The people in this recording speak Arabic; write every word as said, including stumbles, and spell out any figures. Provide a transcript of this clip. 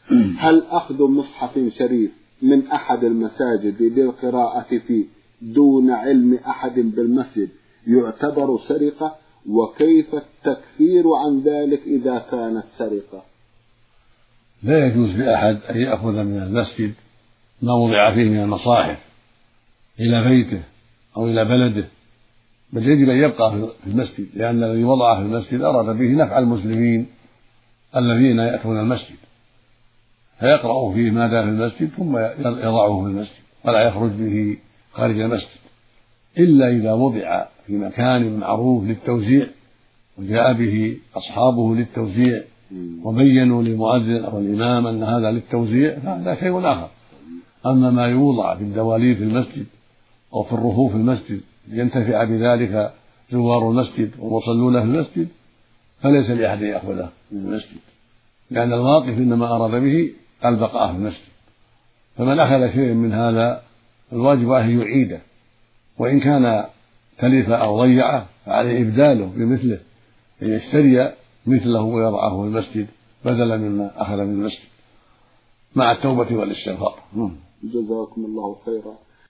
هل أخذ مصحف شريف من أحد المساجد للقراءة فيه دون علم أحد بالمسجد يعتبر سرقة؟ وكيف التكفير عن ذلك إذا كانت سرقة؟ لا يجوز لأحد أن يأخذ من المسجد ما وضع فيه من المصاحف إلى بيته أو إلى بلده، بل يجب أن يبقى في المسجد، لأن الذي وضعه في المسجد أراد به نفع المسلمين الذين يأتون المسجد، فيقرأ فيه ماذا في المسجد ثم يضعه في المسجد ولا يخرج به خارج المسجد، إلا إذا وضع في مكان معروف للتوزيع وجاء به أصحابه للتوزيع وبينوا للمؤذن أو الإمام أن هذا للتوزيع فهذا شيء آخر. أما ما يوضع في الدواليب في المسجد أو في الرفوف في المسجد ينتفع بذلك زوار المسجد ومصلون في المسجد فليس لأحد يأخذه من المسجد، لأن الواقف إنما أراد به البقاء في المسجد، فمن أخذ شيء من هذا الواجب أن يعيده، وإن كان تلف أو ضيعه فعليه إبداله بمثله، أن يشتري مثله ويضعه في المسجد بدلا مما أخذ من المسجد مع التوبة والاستغفار. جزاكم الله خيرا.